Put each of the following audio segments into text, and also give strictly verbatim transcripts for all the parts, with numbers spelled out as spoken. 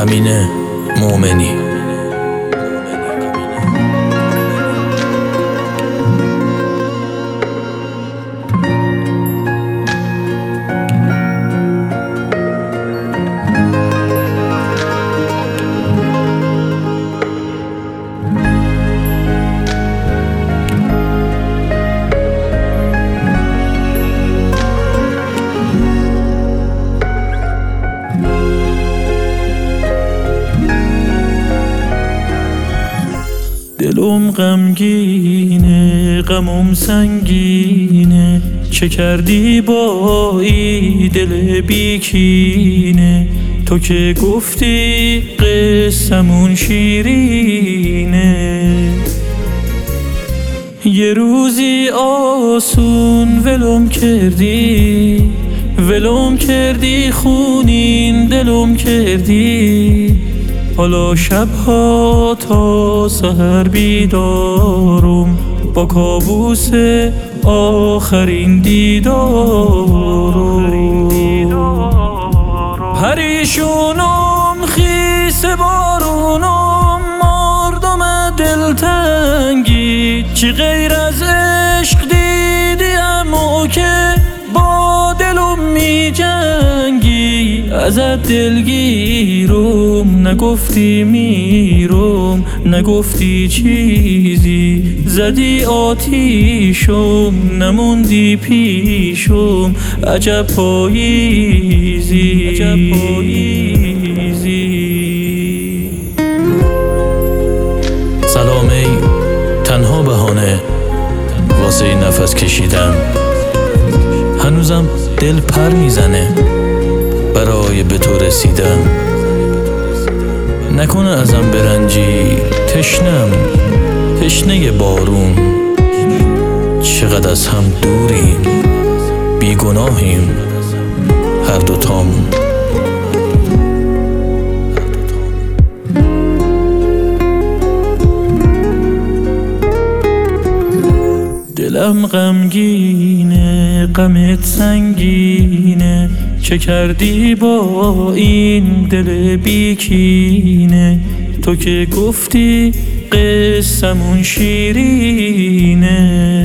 امین مومنی. دلم غمگینه، غمم سنگینه، چه کردی با ای دل بیکینه؟ تو که گفتی قصمون شیرینه. یه روزی آسون ولم کردی، ولم کردی خونین دلم کردی. حالا شبها تا سحر بیدارم با کابوس آخرین دیدارم. پریشونم خیس بارونم مردم دلتنگی، چی غیر از عشق دیدیم و که با دلم می جنگی. ازت دلگیرم نگفتی میرم، نگفتی چیزی، زدی آتیشم نموندی پیشم. عجب پاییزی، عجب پاییزی. سلام ای تنها بهانه واسه نفس کشیدن. هنوزم دل پر میزنه برای به تو رسیدن. نکنه ازم برنجی، تشنم تشنه بارون. چقدر از هم دوریم، بیگناهیم هر دوتامون. دلم غمگینه، غمت سنگینه، چه کردی با این دل بیکینه؟ تو که گفتی قصمون شیرینه.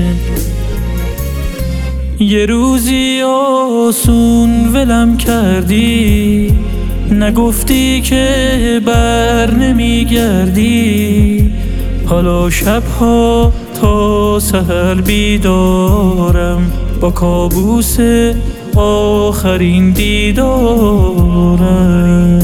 یه روزی آسون ولم کردی، نگفتی که بر نمیگردی. حالا شبها تا سحر بیدارم با کابوس آخرین دیدارم.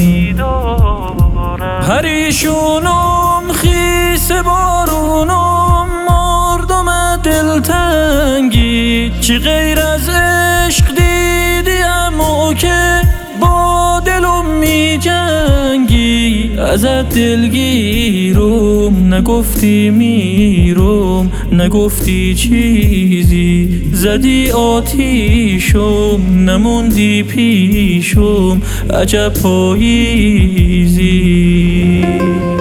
پریشونم خیس بارونم مردم دلتنگی، چی غیر از عشق دیدیم و که با دلم می جنگی. ازت دلگیرم نگفتی میرم، نگفتی چیزی، زدی آتیشم نموندی پیشم. عجب پاییزی.